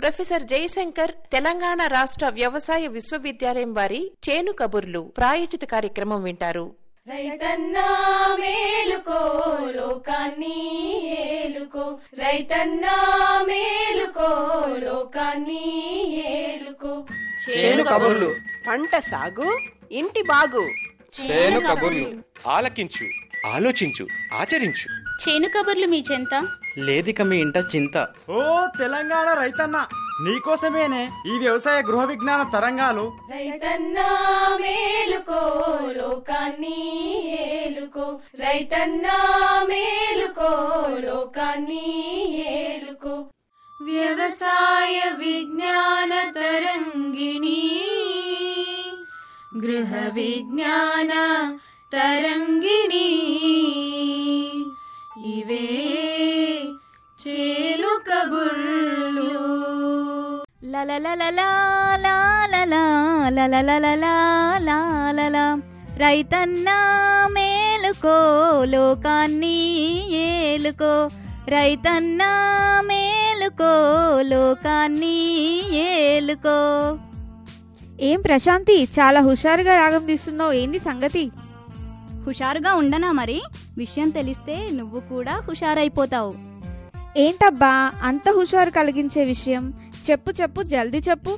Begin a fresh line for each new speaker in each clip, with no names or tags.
Professor Jayashankar Telangana రాష్ట్ర వ్యవసాయ విశ్వవిద్యాలయం వారి చేను కబుర్లు ప్రాయోజిత కార్యక్రమం వింటారు.
రైతన్నా మేలుకో లోకాన్ని ఏలుకో, రైతన్నా మేలుకో లోకాన్ని ఏలుకో.
చేను కబుర్లు,
పంట సాగు ఇంటి బాగు.
చేను కబుర్లు ఆలకించు, ఆలోచించు, ఆచరించు.
చేను కబుర్లు మీ చెంత
లేదిక మీ ఇంట చింత.
ఓ తెలంగాణ రైతన్న, నీకోసమేనే ఈ వ్యవసాయ గృహ విజ్ఞాన తరంగాలు.
రైతన్నా మేలుకో లోకాన్ని ఏలుకో, రైతన్నా మేలుకో లోకాన్ని ఏలుకో. వ్యవసాయ విజ్ఞాన తరంగిణి, గృహ విజ్ఞాన తరంగిణి. ఇవే చేను కబుర్లు.
రైతన్నా మేలుకో లోకాన్ని ఏలుకో, రైతన్నా మేలుకో లోకాన్ని ఏలుకో.
ఏం ప్రశాంతి, చాలా హుషారుగా రాగం తీస్తున్నావు, ఏంది సంగతి?
హుషారుగా ఉండనా మరి? విషయం తెలిస్తే నువ్వు కూడా హుషారైపోతావు.
ఏంటబ్బా అంత హుషారు కలిగించే విషయం? చెప్పు చెప్పు, జల్దీ చెప్పు.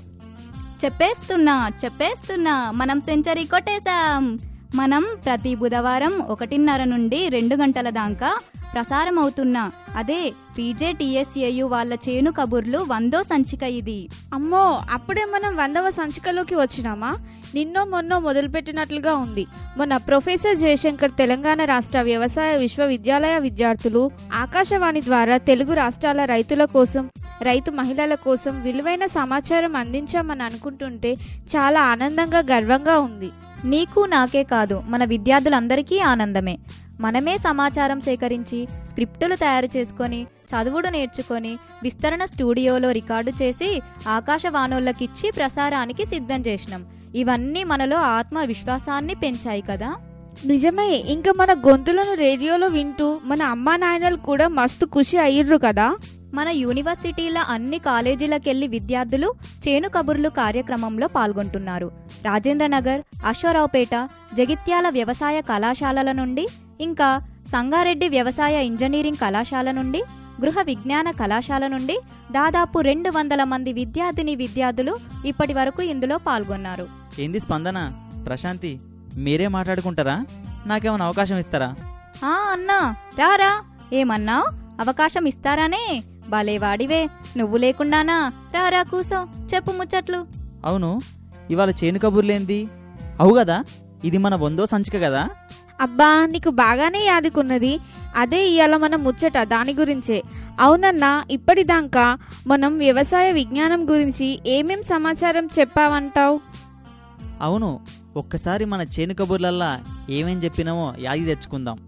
చెప్పేస్తున్నా, మనం సెంచరీ కొట్టేశాం. మనం ప్రతి బుధవారం 1:30 నుండి 2 గంటల దాకా ప్రసారం అవుతున్నా అదే PJTSAU వాళ్ళ చేను కబుర్లు 100వ సంచిక ఇది.
అమ్మో, అప్పుడే మనం 100వ సంచికలోకి వచ్చినామా? నిన్నో మొన్నో మొదలుపెట్టినట్లుగా ఉంది. మొన్న ప్రొఫెసర్ జయశంకర్ తెలంగాణ రాష్ట్ర వ్యవసాయ విశ్వవిద్యాలయ విద్యార్థులు ఆకాశవాణి ద్వారా తెలుగు రాష్ట్రాల రైతుల కోసం, రైతు మహిళల కోసం విలువైన సమాచారం అందించామని అనుకుంటుంటే చాలా ఆనందంగా, గర్వంగా ఉంది.
నీకు నాకే కాదు, మన విద్యార్థులందరికీ ఆనందమే. మనమే సమాచారం సేకరించి స్క్రిప్టులు తయారు చేసుకొని, చదువుడు నేర్చుకొని, విస్తరణ స్టూడియోలో రికార్డు చేసి ఆకాశవాణులకిచ్చి ప్రసారానికి సిద్ధం చేసినాం. ఇవన్నీ మనలో ఆత్మవిశ్వాసాన్ని పెంచాయి కదా.
నిజమే. ఇంకా మన గొంతులను రేడియోలో వింటూ మన అమ్మా నాయనలు కూడా మస్తు ఖుషి అయ్యిర్రు కదా.
మన యూనివర్సిటీల అన్ని కాలేజీలకెళ్లి విద్యార్థులు చేను కబుర్లు కార్యక్రమంలో పాల్గొంటున్నారు. రాజేంద్రనగర్, అశ్వరావుపేట, జగిత్యాల వ్యవసాయ కళాశాలల నుండి, ఇంకా సంగారెడ్డి వ్యవసాయ ఇంజనీరింగ్ కళాశాల నుండి, గృహ విజ్ఞాన కళాశాల నుండి దాదాపు 200 మంది విద్యార్థులు ఇప్పటి వరకు ఇందులో పాల్గొన్నారు.
ఏంది స్పందన, ప్రశాంతి, మీరే మాట్లాడుకుంటారా? నాకేమైనా అవకాశం ఇస్తారా?
అన్నా రారా. ఏమన్నావు? అవకాశం ఇస్తారానే? బాలేవాడివే, నువ్వు లేకుండానా? రారా కూసో, చెప్పు ముచ్చట్లు.
అవును, ఇవాళ చేను కబుర్లేంది? అవు కదా, ఇది మన 100వ సంచిక కదా.
అబ్బా, నీకు బాగానే యాదుకున్నది. అదే ఇవాళ మనం ముచ్చట దాని గురించే. అవునన్నా, ఇప్పటిదాకా మనం వ్యవసాయ విజ్ఞానం గురించి ఏమేం సమాచారం చెప్పావంటావు?
అవును, ఒక్కసారి మన చేను కబుర్లల్లా ఏమేం చెప్పినామో యాది తెచ్చుకుందాం.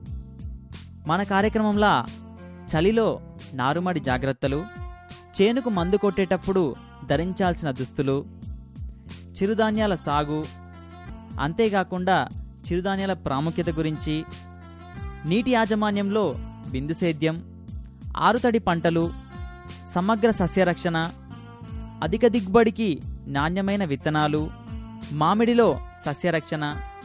మన కార్యక్రమంలా చలిలో నారుమడి జాగ్రత్తలు, చేనుకు మందు కొట్టేటప్పుడు ధరించాల్సిన దుస్తులు, చిరుధాన్యాల సాగు, అంతేకాకుండా చిరుధాన్యాల ప్రాముఖ్యత గురించి, నీటి యాజమాన్యంలో బిందు సేద్యం, ఆరుతడి పంటలు, సమగ్ర సస్యరక్షణ, అధిక దిగుబడికి నాణ్యమైన విత్తనాలు, మామిడిలో సస్యరక్షణ,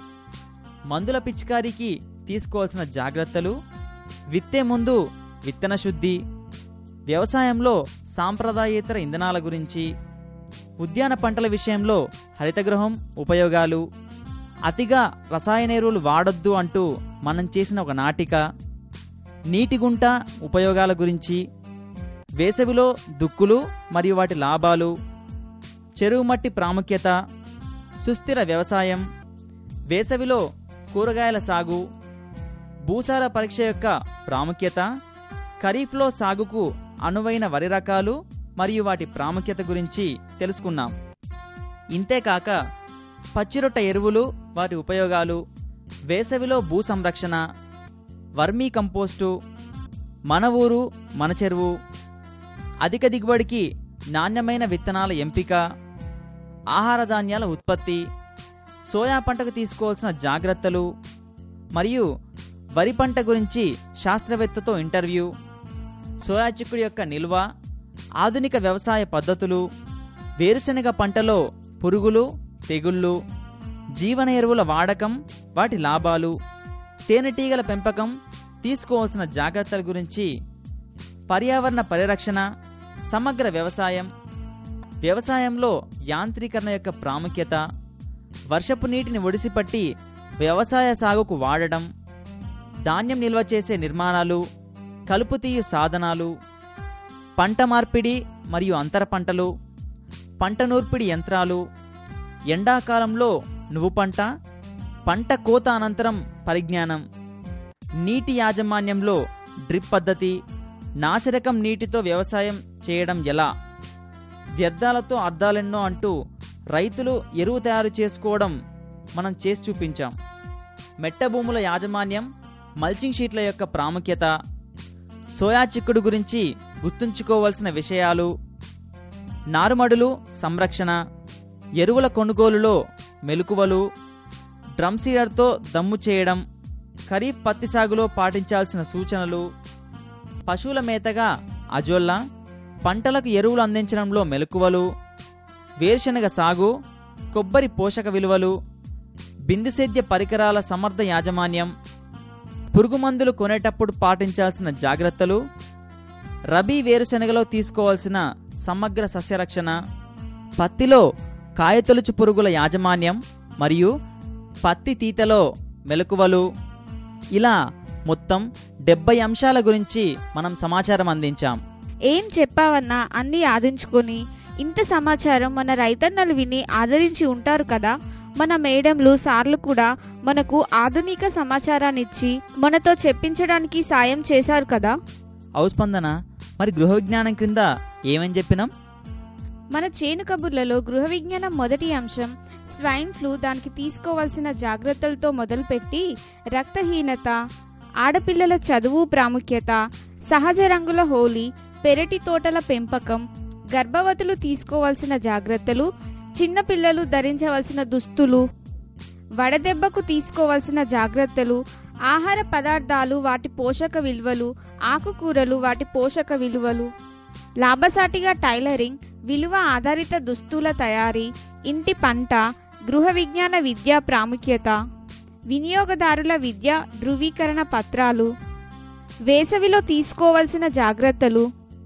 మందుల పిచికారీకి తీసుకోవాల్సిన జాగ్రత్తలు, విత్తే ముందు విత్తన శుద్ధి, వ్యవసాయంలో సాంప్రదాయేతర ఇంధనాల గురించి, ఉద్యాన పంటల విషయంలో హరితగృహం ఉపయోగాలు, అతిగా రసాయన ఎరువులు వాడొద్దు అంటూ మనం చేసిన ఒక నాటిక, నీటి గుంట ఉపయోగాల గురించి, వేసవిలో దుక్కులు మరియు వాటి లాభాలు, చెరువు మట్టి ప్రాముఖ్యత, సుస్థిర వ్యవసాయం, వేసవిలో కూరగాయల సాగు, భూసార పరీక్ష యొక్క ప్రాముఖ్యత, ఖరీఫ్లో సాగుకు అనువైన వరి రకాలు మరియు వాటి ప్రాముఖ్యత గురించి తెలుసుకున్నాం. ఇంతేకాక పచ్చిరొట్ట ఎరువులు, వాటి ఉపయోగాలు, వేసవిలో భూ సంరక్షణ, వర్మీ కంపోస్టు, మన ఊరు మన చెరువు, అధిక దిగుబడికి నాణ్యమైన విత్తనాల ఎంపిక, ఆహార ధాన్యాల ఉత్పత్తి, సోయా పంటకు తీసుకోవాల్సిన జాగ్రత్తలు మరియు వరి పంట గురించి శాస్త్రవేత్తతో ఇంటర్వ్యూ, సోయా చిక్కుడు యొక్క నిల్వ, ఆధునిక వ్యవసాయ పద్ధతులు, వేరుశనగ పంటలో పురుగులు, తెగుళ్ళు, జీవన ఎరువుల వాడకం, వాటి లాభాలు, తేనెటీగల పెంపకం, తీసుకోవాల్సిన జాగ్రత్తల గురించి, పర్యావరణ పరిరక్షణ, సమగ్ర వ్యవసాయం, వ్యవసాయంలో యాంత్రీకరణ యొక్క ప్రాముఖ్యత, వర్షపు నీటిని ఒడిసిపట్టి వ్యవసాయ సాగుకు వాడడం, ధాన్యం నిల్వ చేసే నిర్మాణాలు, కలుపుతీయు సాధనాలు, పంట మార్పిడి మరియు అంతర పంటలు, పంట నూర్పిడి యంత్రాలు, ఎండాకాలంలో నువ్వు పంట, పంట కోత అనంతరం పరిజ్ఞానం, నీటి యాజమాన్యంలో డ్రిప్ పద్ధతి, నాసిరకం నీటితో వ్యవసాయం చేయడం ఎలా, వ్యర్థాలతో అర్థాలెన్నో అంటూ రైతులు ఎరువు తయారు చేసుకోవడం మనం చేసి చూపించాం. మెట్ట భూముల యాజమాన్యం, మల్చింగ్ షీట్ల యొక్క ప్రాముఖ్యత, సోయా చిక్కుడు గురించి గుర్తుంచుకోవాల్సిన విషయాలు, నారుమడులు సంరక్షణ, ఎరువుల కొనుగోలులో మెలకువలు, డ్రమ్ సీడర్తో దమ్ము చేయడం, ఖరీఫ్ పత్తి సాగులో పాటించాల్సిన సూచనలు, పశువుల మేతగా అజొల్లా, పంటలకు ఎరువులు అందించడంలో మెలకువలు, వేరుశనగ సాగు, కొబ్బరి పోషక విలువలు, బిందు సేద్య పరికరాల సమర్థ యాజమాన్యం, పురుగుమందులు కొనేటప్పుడు పాటించాల్సిన జాగ్రత్తలు, రబీ వేరుశనగలో తీసుకోవాల్సిన సమగ్ర సస్యరక్షణ, పత్తిలో కాయతొలుచు పురుగుల యాజమాన్యం మరియు పత్తి తీతలో మెలకువలు, ఇలా మొత్తం 70 అంశాల గురించి మనం సమాచారం అందించాం.
ఏం చెప్పావన్నా అన్నీ ఆదించుకొని ఇంత సమాచారం మన రైతన్నలు విని ఆదరించి ఉంటారు కదా. మన మేడంలు, సార్లు కూడా మనకు ఆధునిక సమాచారాన్ని ఇచ్చి మనతో చెప్పించడానికి సాయం చేశారు కదా.
అవు స్పందన, మరి గృహ విజ్ఞానం క్రింద ఏమని చెప్పినాం?
మన చేను కబుర్లలో గృహ విజ్ఞానం మొదటి అంశం స్వైన్ ఫ్లూ, దానికి తీసుకోవాల్సిన జాగ్రత్తలతో మొదలుపెట్టి రక్తహీనత, ఆడపిల్లల చదువు ప్రాముఖ్యత, సహజ రంగుల హోలీ, పెరటి తోటల పెంపకం, గర్భవతులు తీసుకోవాల్సిన జాగ్రత్తలు, చిన్నపిల్లలు ధరించవలసిన దుస్తులు, వడదెబ్బకు తీసుకోవాల్సిన జాగ్రత్తలు, ఆహార పదార్థాలు వాటి పోషక విలువలు, ఆకుకూరలు వాటి పోషక విలువలు, లాభసాటిగా టైలరింగ్, విలువ ఆధారిత దుస్తుల తయారీ, ఇంటి పంట, గృహ విజ్ఞాన విద్య ప్రాముఖ్యత, వినియోగదారుల విద్య ధృవీకరణ పత్రాలు, వేసవిలో తీసుకోవాల్సిన జాగ్రత్తలు,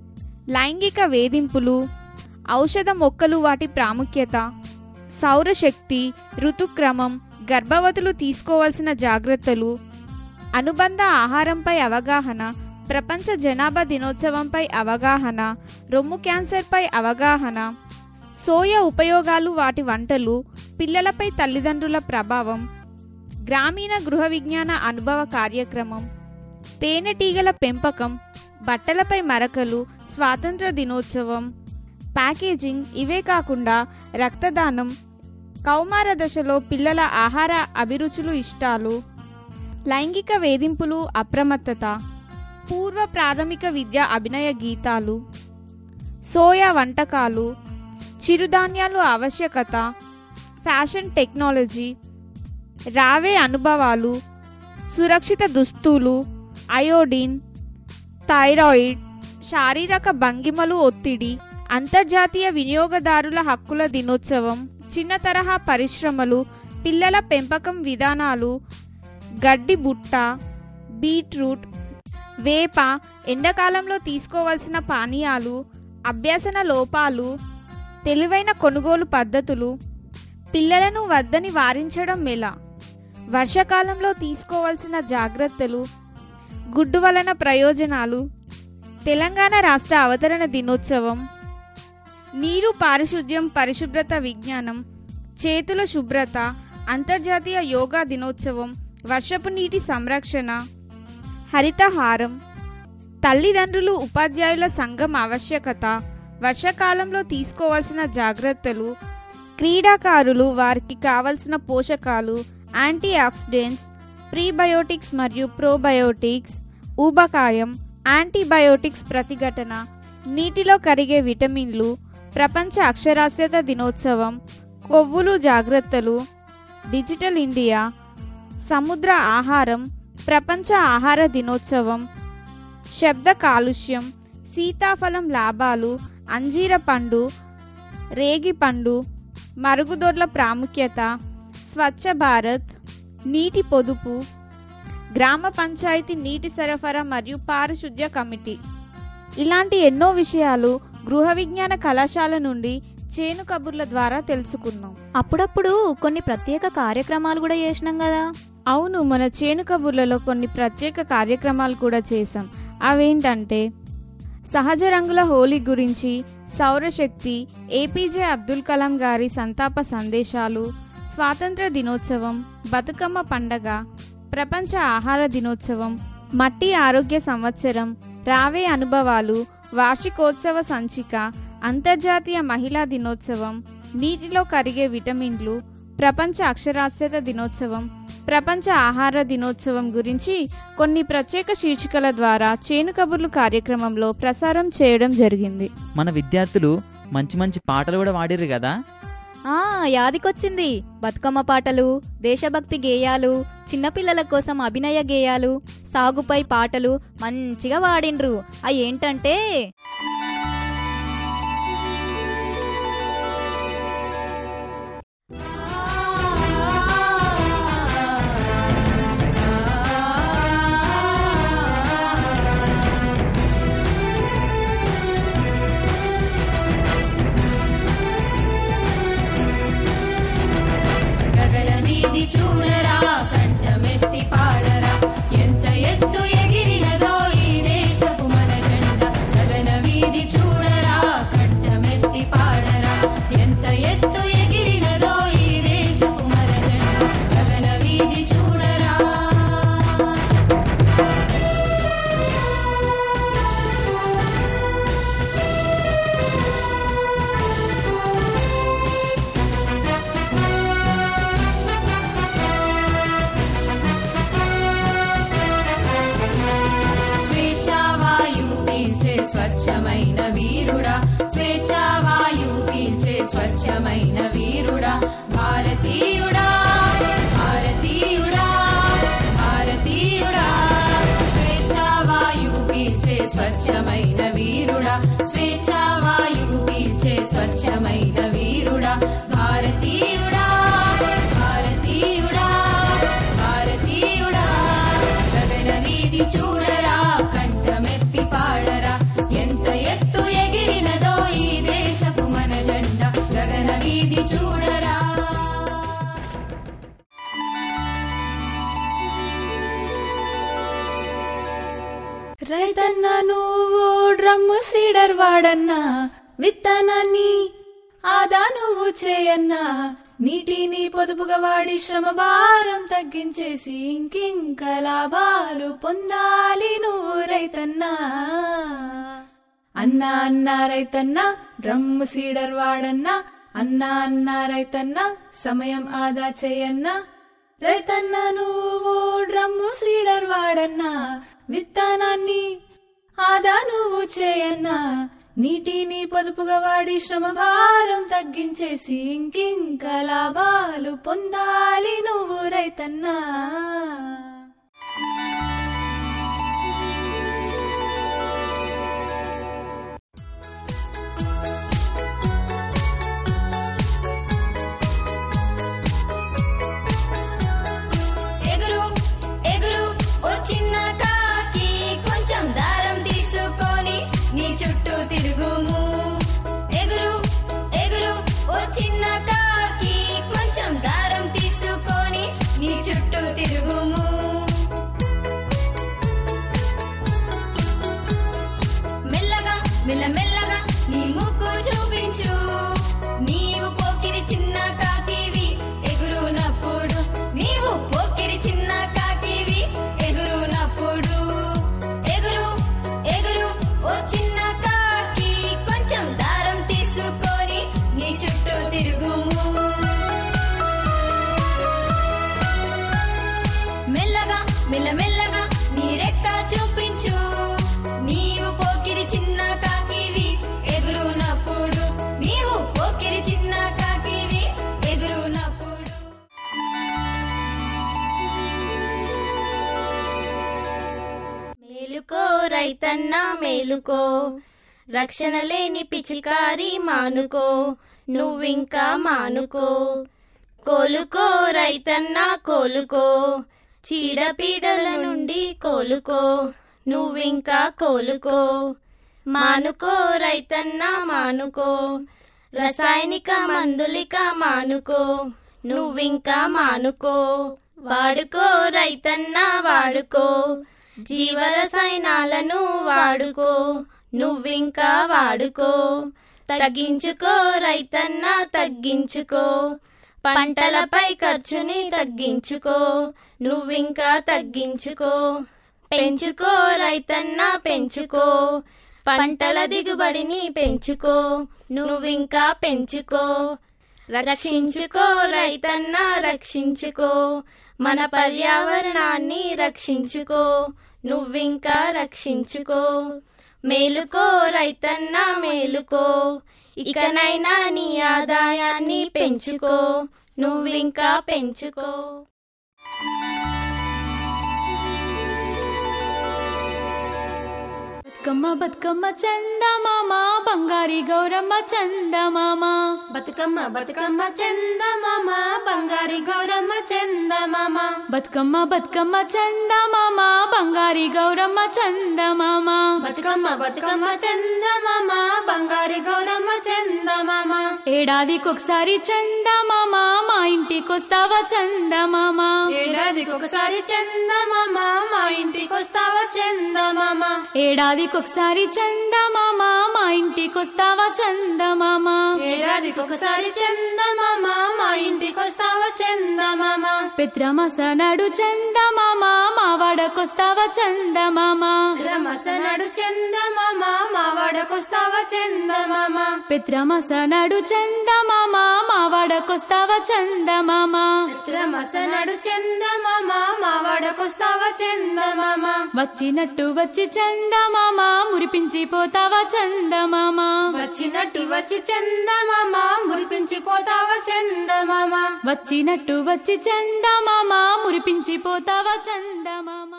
లైంగిక వేధింపులు, ఔషధ మొక్కలు వాటి ప్రాముఖ్యత, సౌరశక్తి, ఋతుక్రమం, గర్భవతులు తీసుకోవాల్సిన జాగ్రత్తలు, అనుబంధ ఆహారంపై అవగాహన, ప్రపంచ జనాభా దినోత్సవంపై అవగాహన, రొమ్ము క్యాన్సర్పై అవగాహన, సోయా ఉపయోగాలు వాటి వంటలు, పిల్లలపై తల్లిదండ్రుల ప్రభావం, గ్రామీణ గృహ విజ్ఞాన అనుభవ కార్యక్రమం, తేనెటీగల పెంపకం, బట్టలపై మరకలు, స్వాతంత్ర దినోత్సవం, ప్యాకేజింగ్, ఇవే కాకుండా రక్తదానం, కౌమార దశలో పిల్లల ఆహార అభిరుచులు ఇష్టాలు, లైంగిక వేధింపులు అప్రమత్తత, పూర్వ ప్రాథమిక విద్య అభినయ గీతాలు, సోయా వంటకాలు, చిరుధాన్యాలు ఆవశ్యకత, ఫ్యాషన్ టెక్నాలజీ, రావే అనుభవాలు, సురక్షిత దుస్తులు, అయోడిన్, థైరాయిడ్, శారీరక భంగిమలు, ఒత్తిడి, అంతర్జాతీయ వినియోగదారుల హక్కుల దినోత్సవం, చిన్న తరహా పరిశ్రమలు, పిల్లల పెంపకం విధానాలు, గడ్డి బుట్ట, బీట్రూట్, వేప, ఎండాకాలంలో తీసుకోవాల్సిన పానీయాలు, అభ్యసన లోపాలు, తెలివైన కొనుగోలు పద్ధతులు, పిల్లలను వద్దని వారించడం ఎలా, వర్షాకాలంలో తీసుకోవాల్సిన జాగ్రత్తలు, గుడ్డు వలన ప్రయోజనాలు, తెలంగాణ రాష్ట్ర అవతరణ దినోత్సవం, నీరు పారిశుద్ధ్యం పరిశుభ్రత విజ్ఞానం, చేతుల శుభ్రత, అంతర్జాతీయ యోగా దినోత్సవం, వర్షపు నీటి సంరక్షణ, హరితహారం, తల్లిదండ్రులు ఉపాధ్యాయుల సంఘం ఆవశ్యకత, వర్షాకాలంలో తీసుకోవాల్సిన జాగ్రత్తలు, క్రీడాకారులు వారికి కావలసిన పోషకాలు, యాంటీ ఆక్సిడెంట్స్, ప్రీబయోటిక్స్ మరియు ప్రోబయోటిక్స్, ఊబకాయం, యాంటీబయోటిక్స్ ప్రతిఘటన, నీటిలో కరిగే విటమిన్లు, ప్రపంచ అక్షరాస్యత దినోత్సవం, కొవ్వులు జాగ్రత్తలు, డిజిటల్ ఇండియా, సముద్ర ఆహారం, ప్రపంచ ఆహార దినోత్సవం, శబ్ద కాలుష్యం, సీతాఫలం లాభాలు, అంజీర పండు, రేగి పండు, మరుగుదొడ్ల ప్రాముఖ్యత, స్వచ్ఛ భారత్, నీటి పొదుపు, గ్రామ పంచాయతీ నీటి సరఫరా మరియు పారిశుద్ధ్య కమిటీ, ఇలాంటి ఎన్నో విషయాలు గృహ విజ్ఞాన కళాశాల నుండి చేను కబుర్ల ద్వారా తెలుసుకున్నాం.
అప్పుడప్పుడు కొన్ని ప్రత్యేక కార్యక్రమాలు కూడా చేసినాం కదా.
అవును, మన చేను కబుర్లలో కొన్ని ప్రత్యేక కార్యక్రమాలు కూడా చేశాం. అవేంటంటే సహజ రంగుల హోలీ గురించి, సౌరశక్తి, ఏపీజే అబ్దుల్ కలాం గారి సంతాప సందేశాలు, స్వాతంత్ర దినోత్సవం, బతుకమ్మ పండగ, ప్రపంచ ఆహార దినోత్సవం, మట్టి ఆరోగ్య సంవత్సరం, రావే అనుభవాలు, వార్షికోత్సవ సంచిక, అంతర్జాతీయ మహిళా దినోత్సవం, నీటిలో కరిగే విటమిన్లు, ప్రపంచ అక్షరాస్యత దినోత్సవం, ప్రపంచ ఆహార దినోత్సవం గురించి కొన్ని ప్రత్యేక శీర్షికల ద్వారా చేను కబుర్లు కార్యక్రమంలో ప్రసారం చేయడం జరిగింది.
మన విద్యార్థులు మంచి మంచి పాటలు కూడా వాడిర్రు కదా.
యాదికొచ్చింది. బతుకమ్మ పాటలు, దేశభక్తి గేయాలు, చిన్నపిల్లల కోసం అభినయ గేయాలు, సాగుపై పాటలు మంచిగా వాడిండ్రు. అవి ఏంటంటే
వీధి చూడరా, కంఠమెత్తి పాడరా, ఎంత ఎత్తు ఎగిరినదో ఈ దేశపు మన జెండా. గగన వీధి చూడరా, కంఠమెత్తి పాడరా, ఎంత ఎత్తు ఎగిరినదో ఈ దేశపు మన జెండా. గగన వీధి చూడరా. స్వచ్ఛమైన వీరుడా, స్వేచ్ఛావాయువు పీల్చే స్వచ్ఛమైన వీరుడా, భారతీయుడా భారతీయుడా భారతీయుడా. స్వేచ్ఛావాయువు పీల్చే స్వచ్ఛమైన వీరుడా, స్వేచ్ఛావాయువు పీల్చే స్వచ్ఛమైన వీరుడా, భారతీయుడా భారతీయుడా భారతీయుడా. గగన వీధి చూడరా, కంఠమెత్తి పాడరా, ఎంత ఎత్తు ఎగిరినదో ఈ దేశపు మన జెండా. గగన వీధి చూడరా. రైతన్న నువ్వు డ్రమ్ము సీడర్ వాడన్నా, విత్తనాన్ని ఆదా నువ్వు చేయన్నా, నీటిని పొదుపుగా వాడి శ్రమ భారం తగ్గించేసి ఇంకింక లాభాలు పొందాలి నువ్వు రైతన్నా. అన్నా అన్నా రైతన్నా, డ్రమ్ము సీడర్ వాడన్నా, అన్నా అన్నా రైతన్నా, సమయం ఆదా చేయన్నా. రైతన్న నువ్వు డ్రమ్ము సీడర్ వాడన్నా, విత్తనాన్ని ఆదా నువ్వు చేయన్నా, నీటిని పొదుపుగా వాడి శ్రమ భారం తగ్గించేసి ఇంకింక లాభాలు పొందాలి నువ్వు రైతన్నా. ఎగురు ఎగురు ఓ చిన్న కాకి, కొంచెం దారం తీసుకొని నీ చుట్టూ తిరుగుము. ఎగురు ఎగురు ఓ చిన్న కాకి, కొంచెం దారం తీసుకొని నీ చుట్టూ తిరుగుము. మెల్లగా మెల్లమెల్లగా నీ ముక్కు చూపించు, నీవు పోకిరి చిన్న కాకివి ఎగురునప్పుడు, నీవు పోకిరి చిన్న కాకివి ఎగురునప్పుడు. ఎగురు ఎగురు ఓ చిన్న కాకి, కొంచెం దారం తీసుకొని నీ చుట్టూ తిరుగుము. మెల్లగా మెల్లమెల్లగా నీ రెక్క చూపించు, నీవు పోకిరి చిన్న కాకివి ఎగురునప్పుడు, నీవు పోకిరి చిన్న కాకివి ఎగురునప్పుడు. మేలుకో రైతన్నా మేలుకో, రక్షణ లేని పిచికారి మానుకో, నువ్వింకా మానుకో. కోలుకో రైతన్నా కోలుకో, చీడపీడల నుండి కోలుకో, నువ్వింకా కోలుకో. మానుకో రైతన్నా మానుకో, రసాయనిక మందులిక మానుకో, నువ్వింకా మానుకో. వాడుకో రైతన్నా వాడుకో, జీవరసాయనాలను వాడుకో, నువ్వింకా వాడుకో. తగ్గించుకో రైతన్నా తగ్గించుకో, పంటలపై ఖర్చుని తగ్గించుకో, నువ్వింకా తగ్గించుకో. పెంచుకో రైతన్నా పెంచుకో, పంటల దిగుబడిని పెంచుకో, నువ్వింకా పెంచుకో. రక్షించుకో రైతన్నా రక్షించుకో, మన పర్యావరణాన్ని రక్షించుకో, నువ్వింకా రక్షించుకో. మేలుకో రైతన్నా మేలుకో, ఇకనైనా నీ ఆదాయాన్ని పెంచుకో, నువ్వింకా పెంచుకో.
బతుకమ్మ బతుకమ్మ చందమామ బంగారి గౌరమ్మ చందమామ,
బతుకమ్మ బతుకమ్మ చందమామ బంగారి గౌరమ్మ చందమామ.
బతుకమ్మ బతుకమ్మ చందమామ బంగారి గౌరమ్మ చందమామ.
బతుకమ్మ బతుకమ్మ చందమామ బంగారి గౌరమ్మ చందమామ.
ఏడాదికొకసారి చందమామ మా ఇంటికొస్తావా చందమామ.
ఏడాదికొకసారి చందమామ మా ఇంటికొస్తావా చందమామ.
ఏడాదికొకసారి చందమామ మా ఇంటికొస్తావా చందమామ.
ఏడాదికొకసారి చందమామ మా ఇంటికొస్తావా చందమామ.
పెత్రమసనడు చందమామ మా వాడకొస్తావా చందమామ.
పెత్రమసనడు చందమామ మా వాడకొస్తావా చందమామ.
పెత్రమసనడు చందమామ మా వాడకొస్తావా చందమామ.
పెత్రమసనడు చందమామ మా వాడకొస్తావా చందమామ.
వచ్చినట్టు వచ్చి చందమామ మురిపించిపోతావా చందమామ.
వచ్చినట్టు వచ్చి చందమామ మురిపించిపోతావా చందమామ.
వచ్చినట్టు వచ్చి చందమామ మురిపించిపోతావా చందమామ.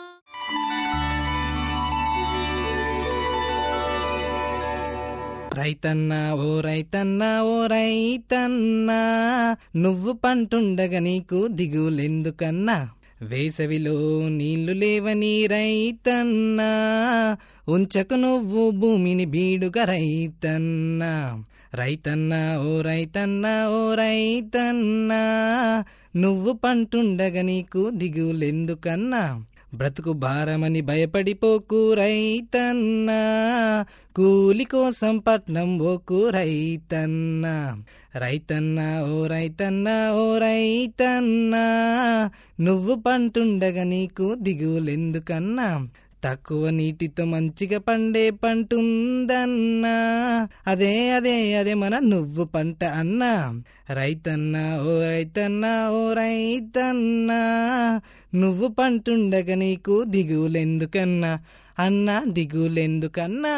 రైతన్నా ఓ రైతన్నా ఓ రైతన్నా, నువ్వు పంటుండగా నీకు దిగులెందుకన్నా. వేసవిలో నీళ్లు లేవని రైతన్నా, ఉంచకు నువ్వు భూమిని బీడుగా రైతన్నా. రైతన్నా ఓ రైతన్నా ఓ రైతన్నా, నువ్వు పంటుండగా నీకు దిగులెందుకన్నా. బ్రతుకు భారమని భయపడిపోకు రైతన్నా, కూలి కోసం పట్నం పోకు రైతన్నా. రైతన్నా ఓ రైతన్నా ఓ రైతన్నా, నువ్వు పంటుండగా నీకు దిగులెందుకన్నా. తక్కువ నీటితో మంచిగా పండే పంటుందన్నా, అదే అదే అదే మన నువ్వు పంట అన్నా. రైతన్నా ఓ రైతన్నా ఓ రైతన్నా, నువ్వు పంటుండగా నీకు దిగులెందుకన్నా అన్నా, దిగులెందుకన్నా.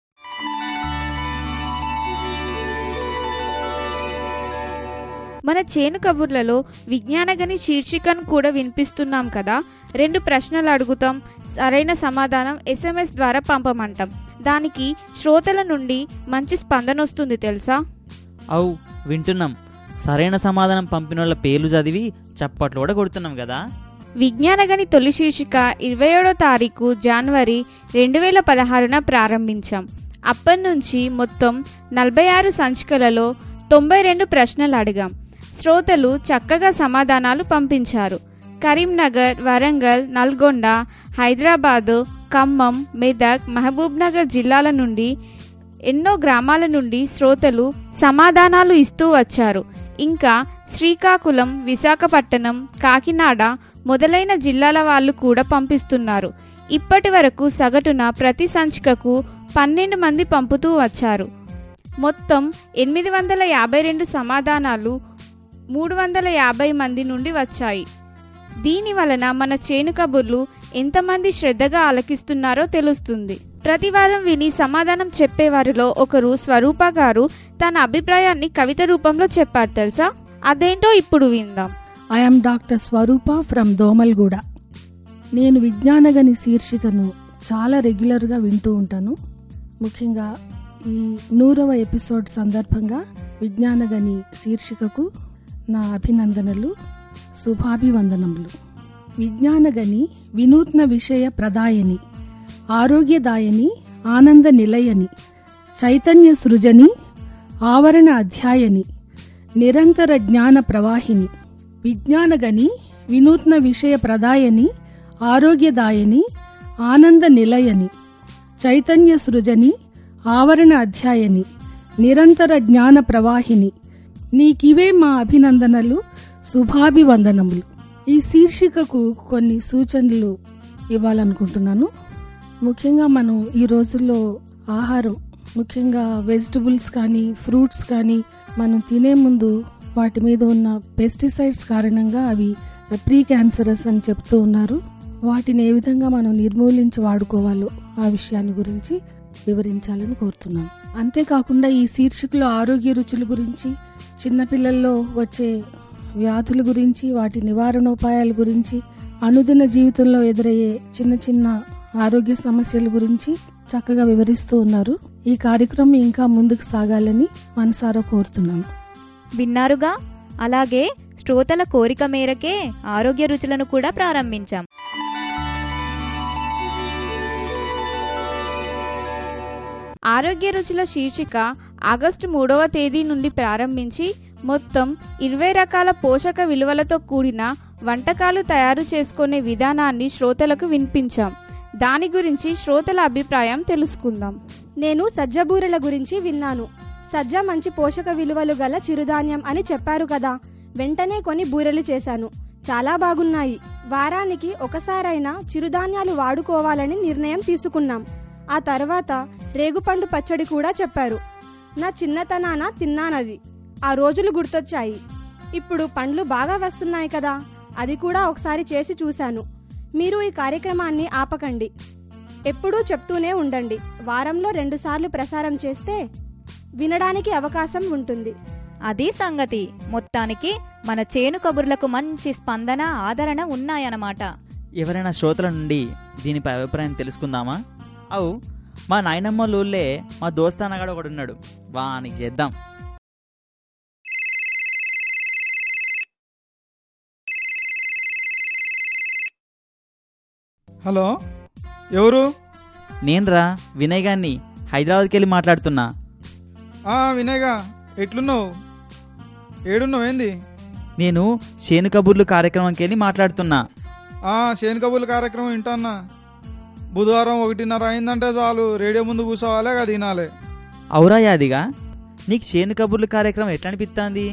మన చేను కబుర్లలో విజ్ఞానగని శీర్షికను కూడా వినిపిస్తున్నాం కదా. 2 ప్రశ్నలు అడుగుతాం, సరైన సమాధానం SMS ద్వారా పంపమంటాం. దానికి శ్రోతల నుండి మంచి స్పందన వస్తుంది తెలుసా?
అవు వింటున్నాం. సరైన సమాధానం పంపిన వాళ్ళ పేర్లు చదివి చప్పట్లు కూడా కొడుతున్నాం కదా.
విజ్ఞానగని తొలి శీర్షిక 27వ తారీఖు జనవరి 2016న ప్రారంభించాం. అప్పటి నుంచి మొత్తం 46 సంచికలలో 92 ప్రశ్నలు అడిగాం. శ్రోతలు చక్కగా సమాధానాలు పంపించారు. కరీంనగర్, వరంగల్, నల్గొండ, హైదరాబాదు, ఖమ్మం, మెదక్, మహబూబ్ నగర్ జిల్లాల నుండి, ఎన్నో గ్రామాల నుండి శ్రోతలు సమాధానాలు ఇస్తూ వచ్చారు. ఇంకా శ్రీకాకుళం, విశాఖపట్నం, కాకినాడ మొదలైన జిల్లాల వాళ్ళు కూడా పంపిస్తున్నారు. ఇప్పటి వరకు సగటున ప్రతి సంచికకు 12 మంది పంపుతూ వచ్చారు. మొత్తం 852 సమాధానాలు 350 మంది నుండి వచ్చాయి. దీని వలన మన చేను కబుర్లు ఎంతమంది శ్రద్ధగా ఆలకిస్తున్నారో తెలుస్తుంది. ప్రతివారం విని సమాధానం చెప్పేవారిలో ఒకరు స్వరూప గారు తన అభిప్రాయాన్ని కవిత రూపంలో చెప్పారు తెలుసా? అదేంటో ఇప్పుడు విందాం.
I am doctor Swaroopa from Domalguda. నేను విజ్ఞానగని శీర్షికను చాలా రెగ్యులర్గా వింటూ ఉంటాను. ముఖ్యంగా ఈ 100వ ఎపిసోడ్ సందర్భంగా విజ్ఞానగని శీర్షికకు నా అభినందనలు, శుభాభివందనములు. విజ్ఞానగని వినూత్న విషయ ప్రదాయని, ఆరోగ్యదాయని, ఆనంద నిలయని, చైతన్య సృజని, ఆవరణ అధ్యాయని, నిరంతర జ్ఞాన ప్రవాహిని. విజ్ఞానగని వినూత్న విషయ ప్రదాయని, ఆరోగ్యదాయని, ఆనంద నిలయని, చైతన్య సృజని, ఆవరణ అధ్యాయని, నిరంతర జ్ఞాన ప్రవాహిని. నీకివే మా అభినందనలు, శుభాభివందనములు. ఈ శీర్షికకు కొన్ని సూచనలు ఇవ్వాలనుకుంటున్నాను. ముఖ్యంగా మనం ఈ రోజుల్లో ఆహారం, ముఖ్యంగా వెజిటబుల్స్ కానీ ఫ్రూట్స్ కానీ మనం తినే ముందు వాటి మీద ఉన్న పెస్టిసైడ్స్ కారణంగా అవి ప్రీ క్యాన్సరస్ అని చెప్తూ ఉన్నారు. వాటిని ఏ విధంగా మనం నిర్మూలించి వాడుకోవాలో ఆ విషయాన్ని గురించి వివరించాలని కోరుతున్నాను. అంతేకాకుండా ఈ శీర్షికలో ఆరోగ్య రుచుల గురించి, చిన్నపిల్లల్లో వచ్చే వ్యాధుల గురించి, వాటి నివారణోపాయాల గురించి, అనుదిన జీవితంలో ఎదురయ్యే చిన్న చిన్న ఆరోగ్య సమస్యల గురించి చక్కగా వివరిస్తూ ఉన్నారు. ఈ కార్యక్రమం ఇంకా ముందుకు సాగాలని మనసారా కోరుతున్నాను.
విన్నారుగా? అలాగే శ్రోతల కోరిక మేరకే ఆరోగ్య రుచులను కూడా ప్రారంభించాం.
ఆరోగ్య రుచుల శీర్షిక ఆగస్టు 3వ తేదీ నుండి ప్రారంభించి మొత్తం 20 రకాల పోషక విలువలతో కూడిన వంటకాలు తయారు చేసుకునే విధానాన్ని శ్రోతలకు వినిపించాం. దాని గురించి శ్రోతల అభిప్రాయం తెలుసుకుందాం.
నేను సజ్జబూరెల గురించి విన్నాను. సజ్జ మంచి పోషక విలువలు గల చిరుధాన్యం అని చెప్పారు కదా. వెంటనే కొని బూరెలు చేశాను. చాలా బాగున్నాయి. వారానికి ఒకసారైనా చిరుధాన్యాలు వాడుకోవాలని నిర్ణయం తీసుకున్నాం. ఆ తర్వాత రేగుపండు పచ్చడి కూడా చెప్పారు. నా చిన్నతనాన తిన్నానది. ఆ రోజులు గుర్తొచ్చాయి. ఇప్పుడు పండ్లు బాగా వస్తున్నాయి కదా, అది కూడా ఒకసారి చేసి చూశాను. మీరు ఈ కార్యక్రమాన్ని ఆపకండి, ఎప్పుడూ చెప్తూనే ఉండండి. వారంలో 2 సార్లు ప్రసారం చేస్తే వినడానికి అవకాశం ఉంటుంది.
అది సంగతి. మొత్తానికి మన చేను కబుర్లకు మంచి స్పందన, ఆదరణ ఉన్నాయన్నమాట.
ఎవరైనా శ్రోతల నుండి దీనిపై అభిప్రాయం తెలుసుకుందామా? అవు, మా నాయనమ్మ లూళ్ళే మా దోస్తానగాడు ఒకడు ఉన్నాడు, వానికి చేద్దాం.
హలో, ఎవరు?
నేనురా, వినయ్ గారిని, హైదరాబాద్కి వెళ్ళి మాట్లాడుతున్నా.
వినయ్గా, ఎట్లున్నావు? ఏడున్నావు? ఏంది?
నేను చేను కబుర్లు కార్యక్రమంకి వెళ్ళి మాట్లాడుతున్నా.
చేను కబుర్లు కార్యక్రమం వింటాన్నా. బుధవారం 1:30 అయిందంటే చాలు, రేడియో ముందు కూర్చోవాలి, అది వినాలి.
అవురా యాదిగా, నీకు చేను కబుర్లు కార్యక్రమం ఎట్లా అనిపిస్తుంది?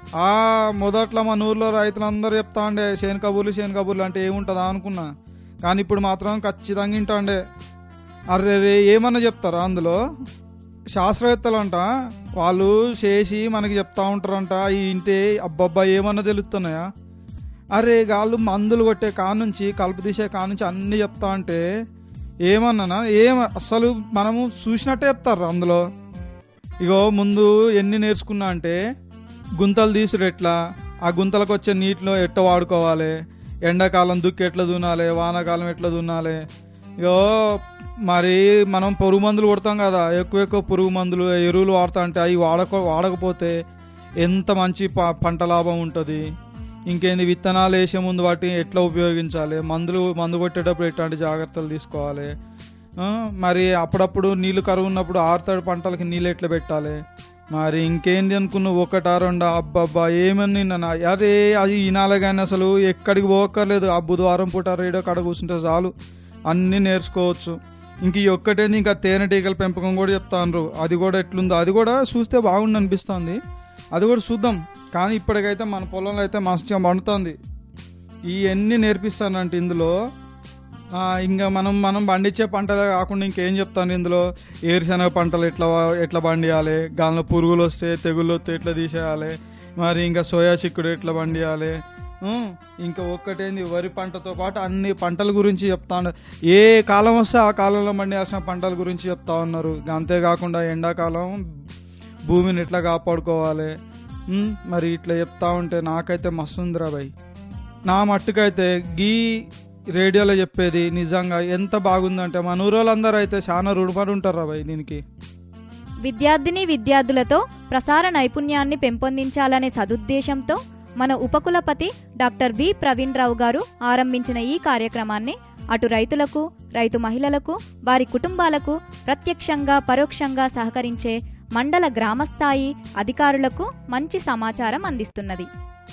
మొదట్లో మన ఊర్లో రైతులందరూ చెప్తా ఉండే చేను కబుర్లు అంటే ఏముంటుందా అనుకున్నా. కానీ ఇప్పుడు మాత్రం ఖచ్చితంగా వింటాండే. అర్రే, ఏమన్నా చెప్తారా అందులో? శాస్త్రవేత్తలు అంట, వాళ్ళు చేసి మనకి చెప్తా ఉంటారంట. ఇంటే అబ్బబ్బా ఏమన్నా తెలుస్తున్నాయా? అరే, గాళ్ళు మందులు కొట్టే కానుంచి, కలుపు తీసే కానుంచి అన్ని చెప్తా అంటే ఏమన్నానా? అసలు మనము చూసినట్టే చెప్తారు అందులో. ఇగో ముందు ఎన్ని నేర్చుకున్నా అంటే, గుంతలు తీసుడు ఎట్లా, ఆ గుంతలకు వచ్చే నీటిలో ఎట్లా వాడుకోవాలి, ఎండాకాలం దుక్కి ఎట్లా దున్నాలి, వానాకాలం ఎట్లా దున్నాలి. ఇగో మరి మనం పురుగు మందులు కొడతాం కదా, ఎక్కువ పురుగు మందులు ఎరువులు వాడుతా అంటే అవి వాడకపోతే ఎంత మంచి పంట లాభం ఉంటుంది. ఇంకేంది, విత్తనాలు వేసే ముందు వాటిని ఎట్లా ఉపయోగించాలి, మందు కొట్టేటప్పుడు ఎట్లాంటి జాగ్రత్తలు తీసుకోవాలి, మరి అప్పుడప్పుడు నీళ్లు కరువు ఉన్నప్పుడు ఆరుతడి పంటలకి నీళ్ళు ఎట్లా పెట్టాలి. మరి ఇంకేంది అనుకున్నావు, 1-2 అబ్బబ్బా ఏమని నిన్న. అదే అది వినాలే కానీ అసలు ఎక్కడికి పోక్కర్లేదు. ఆ బుధవారం పూట రేడియో కాడ కూర్చుంటే చాలు, అన్నీ నేర్చుకోవచ్చు. ఇంక ఈ ఒక్కటేంది, ఇంకా తేనెటీగల పెంపకం కూడా చెప్తాను. అది కూడా ఎట్లుందో అది కూడా చూస్తే బాగుండి అనిపిస్తుంది. అది కూడా చూద్దాం. కానీ ఇప్పటికైతే మన పొలంలో అయితే మంచిగా పండుతుంది. ఇవన్నీ నేర్పిస్తానంటే ఇందులో. ఇంకా మనం పండించే పంటలే కాకుండా ఇంకేం చెప్తాను ఇందులో. ఏరుశనగ పంటలు ఎట్లా పండియాలి, గాలిలో పురుగులు వస్తే తెగుళ్ళు వస్తే ఎట్లా తీసేయాలి, మరి ఇంకా సోయా చిక్కుడు ఎట్లా పండియాలి, ఇంకా ఒక్కటేంది వరి పంటతో పాటు అన్ని పంటల గురించి చెప్తా ఉన్నారు. ఏ కాలం వస్తే ఆ కాలంలో పండియాల్సిన పంటల గురించి చెప్తా ఉన్నారు. అంతేకాకుండా ఎండాకాలం భూమిని ఎట్లా కాపాడుకోవాలి, మరి ఇట్లా చెప్తా ఉంటే నాకైతే మస్తు ఉందిరా భయ్. నా మట్టుకైతే గీ రేడియోలో చెప్పేది నిజంగా ఎంత బాగుందంటే మన ఊరోళ్ళందరూ అయితే చాలా రుణపడి ఉంటారు రా భయ్ దీనికి.
విద్యార్థినీ విద్యార్థులతో ప్రసార నైపుణ్యాన్ని పెంపొందించాలనే సదుద్దేశంతో మన ఉపకులపతి డాక్టర్ వి ప్రవీణ్ రావు గారు ఆరంభించిన ఈ కార్యక్రమాన్ని అటు రైతులకు, రైతు మహిళలకు, వారి కుటుంబాలకు ప్రత్యక్షంగా పరోక్షంగా సహకరించే మండల గ్రామస్థాయి అధికారులకు మంచి సమాచారం అందిస్తున్నది.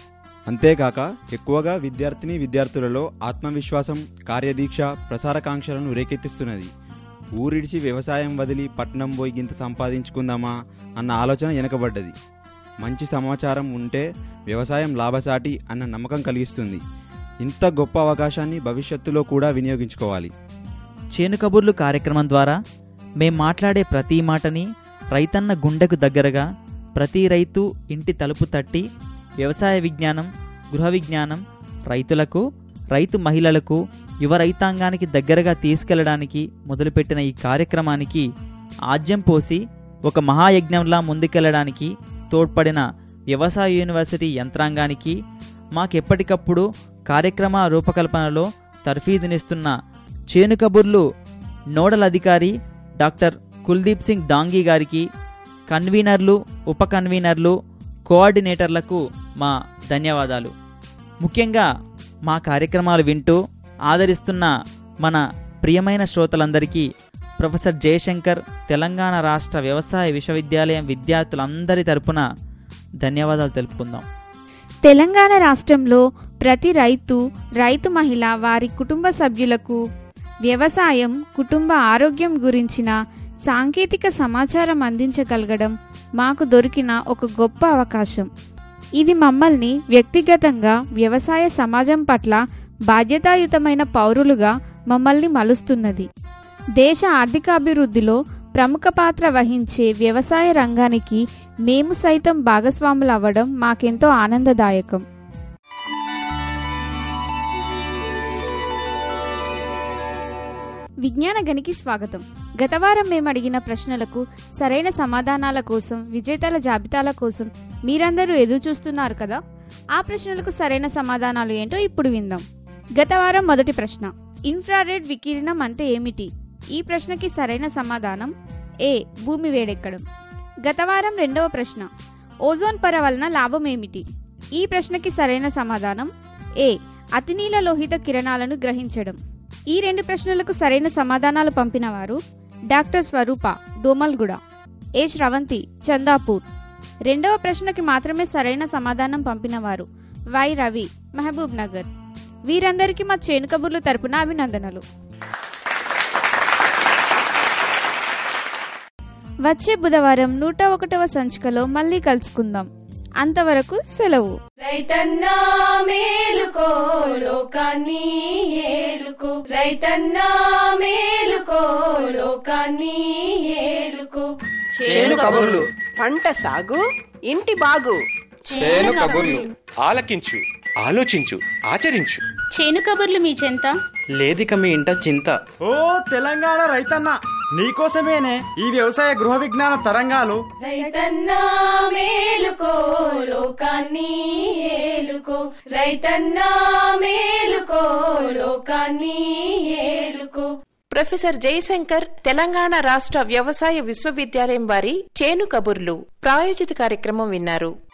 అంతేకాక ఎక్కువగా విద్యార్థిని విద్యార్థులలో ఆత్మవిశ్వాసం, కార్యదీక్ష, ప్రసారకాంక్షలను రేకెత్తిస్తున్నది. ఊరిడిచి వ్యవసాయం వదిలి పట్నం పోయి గింత సంపాదించుకుందామా అన్న ఆలోచన వెనకబడ్డది. మంచి సమాచారం ఉంటే వ్యవసాయం లాభసాటి అన్న నమ్మకం కలిగిస్తుంది. ఇంత గొప్ప అవకాశాన్ని భవిష్యత్తులో కూడా వినియోగించుకోవాలి.
చేను కబుర్లు కార్యక్రమం ద్వారా మేం మాట్లాడే ప్రతి మాటని రైతన్న గుండెకు దగ్గరగా, ప్రతి రైతు ఇంటి తలుపు తట్టి వ్యవసాయ విజ్ఞానం, గృహ విజ్ఞానం రైతులకు, రైతు మహిళలకు, యువ రైతాంగానికి దగ్గరగా తీసుకెళ్లడానికి మొదలుపెట్టిన ఈ కార్యక్రమానికి ఆజ్యం పోసి ఒక మహాయజ్ఞంలా ముందుకెళ్లడానికి తోడ్పడిన వ్యవసాయ యూనివర్సిటీ యంత్రాంగానికి, మాకెప్పటికప్పుడు కార్యక్రమ రూపకల్పనలో తర్ఫీదునిస్తున్న చేను కబుర్లు నోడల్ అధికారి డాక్టర్ కుల్దీప్ సింగ్ డాంగీ గారికి, కన్వీనర్లు, ఉప కన్వీనర్లు, కోఆర్డినేటర్లకు మా ధన్యవాదాలు. ముఖ్యంగా మా కార్యక్రమాలు వింటూ ఆదరిస్తున్న మన ప్రియమైన శ్రోతలందరికీ ప్రొఫెసర్ జయశంకర్ తెలంగాణ రాష్ట్ర వ్యవసాయ విశ్వవిద్యాలయం విద్యార్థులందరి తరపున ధన్యవాదాలు తెలుపుకుందాం.
తెలంగాణ రాష్ట్రంలో ప్రతి రైతు, రైతు మహిళ, వారి కుటుంబ సభ్యులకు వ్యవసాయం, కుటుంబ ఆరోగ్యం గురించిన సాంకేతిక సమాచారం అందించగలగడం మాకు దొరికిన ఒక గొప్ప అవకాశం. ఇది మమ్మల్ని వ్యక్తిగతంగా వ్యవసాయ సమాజం పట్ల బాధ్యతాయుతమైన పౌరులుగా మమ్మల్ని మలుస్తున్నది. దేశ ఆర్థికాభివృద్ధిలో ప్రముఖ పాత్ర వహించే వ్యవసాయ రంగానికి మేము సైతం భాగస్వాములవ్వడం మాకెంతో ఆనందదాయకం. విజ్ఞాన గనికి స్వాగతం. గత వారం మేము అడిగిన ప్రశ్నలకు సరైన సమాధానాల కోసం, విజేతల జాబితాల కోసం మీరందరూ ఎదురు చూస్తున్నారు కదా. ఆ ప్రశ్నలకు సరైన సమాధానాలు ఏంటో ఇప్పుడు విందాం. గత వారం మొదటి ప్రశ్న, ఇన్ఫ్రారెడ్ వికిరణం అంటే ఏమిటి? ఈ ప్రశ్నకి సరైన సమాధానం ఏ, భూమి వేడెక్కడం. గత వారం రెండవ ప్రశ్న, ఓజోన్ పొర వలన లాభం ఏమిటి? ఈ ప్రశ్నకి సరైన సమాధానం ఏ, అతినీల లోహిత కిరణాలను గ్రహించడం. ఈ రెండు ప్రశ్నలకు సరైన సమాధానాలు పంపిన వారు డాక్టర్ స్వరూప, దోమల్గూడ, ఏ శ్రవంతి, చందాపూర్. రెండవ ప్రశ్నకి మాత్రమే సరైన సమాధానం పంపిన వారు వై రవి, మహబూబ్ నగర్. వీరందరికీ మా చేను కబుర్లు తరపున అభినందనలు. వచ్చే బుధవారం 101వ సంచికలో మళ్ళీ కలుసుకుందాం. అంతవరకు సెలవు.
రైతన్నా మేలుకో, లోకాన్ని ఏలుకో. రైతన్నా మేలుకో, లోకాన్ని ఏలుకో.
చేను కబుర్లు,
పంట సాగు, ఇంటి బాగు.
చేను కబుర్లు ఆలకించు, ఆలోచించు, ఆచరించు.
చేను కబుర్లు మీ చెంత
లేదిక మీ ఇంట చింత.
ఓ తెలంగాణ రైతన్న, నీకోసమేనే ఈ వ్యవసాయ గృహ విజ్ఞాన తరంగాలు.
రైతన్నా మేలుకో, లోకాన్ని ఏలుకో. రైతన్నా మేలుకో, లోకాన్ని ఏలుకో.
ప్రొఫెసర్ జయశంకర్ తెలంగాణ రాష్ట్ర వ్యవసాయ విశ్వవిద్యాలయం వారి చేను కబుర్లు ప్రాయోజిత కార్యక్రమం విన్నారు.